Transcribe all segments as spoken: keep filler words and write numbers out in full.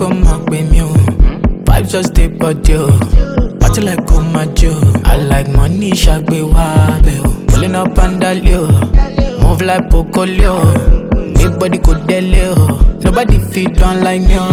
come up with me. Vibes just take body. Party like come my Joe. I like money, shagbe wabe. Pulling up and dalio. Move like Pocolio. Big body could delio. Nobody feet down like me.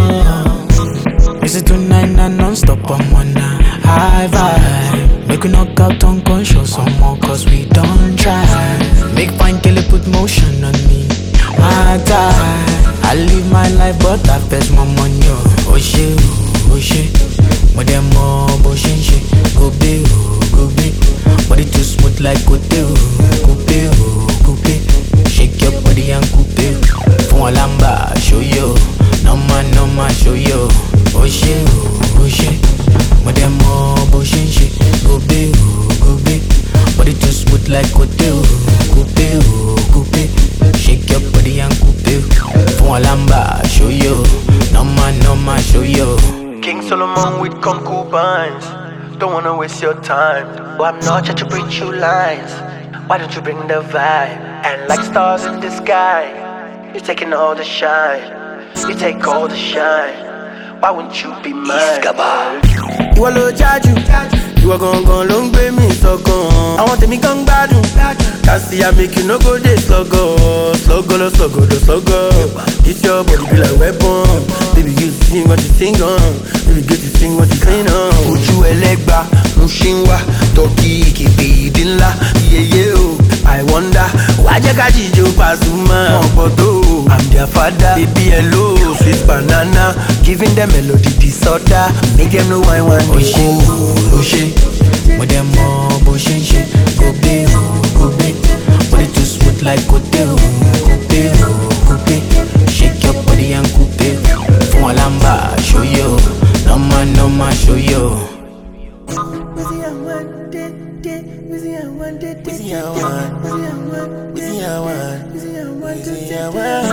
Is it tonight and non-stop? I'm on a high vibe. Make we knock out unconscious some more cause we don't try. Make fine kill it, put motion on me. My time, I live my life but I fetch my money. Oh shit, oh shit. More than more, but shit, shit. Go big, go big. Body too smooth like Cote, Coupe, Coupe. Shake your body and coupe. Fun lamba, show you. No man, no man, show you. Oh shit, oh shit. More than more, but shit, shit. Go big, go big. Body too smooth like Cote, Coupe, Coupe. Shake your body and coupe. Fun lamba, show you. No man, no man, show you. King Solomon with concubines. Don't wanna waste your time. Oh, I'm not trying to preach you lines. Why don't you bring the vibe? And like stars in the sky, you're taking all the shine. You take all the shine. Why wouldn't you be mine? You a low charge. You a gon' gon' long way me so gone. I want to me gon' gbadun. Can't see I make you no go dey sluggo. Sluggo, sluggo, sluggo. This your body be like weapon. Baby, you sing what you sing on. Baby, get to sing what you sing on. Oju elegba, mushinwa, toki kibi dinla. Yeah yeah oh, I wonder why you got you Pasuma. I'm their father. Baby hello, sweet banana, giving them melody disorder. Make them know I want oh shit, oh shit. More than more, but shit, shit. Go big, go big. Body too smooth like Cote, Coupe, Coupe. Shake your body and coupe. Fun lamba, show you. No man, no man, show you. Wizzy I want it, Wizzy I want it, Wizzy I want, Wizzy I want, Wizzy I want, Wizzy I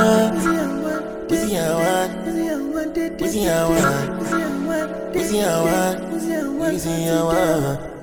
want, Wizzy I want, Wizzy I want, Wizzy I want, Wizzy I want, Wizzy I want, Wizzy I want, Wizzy I want.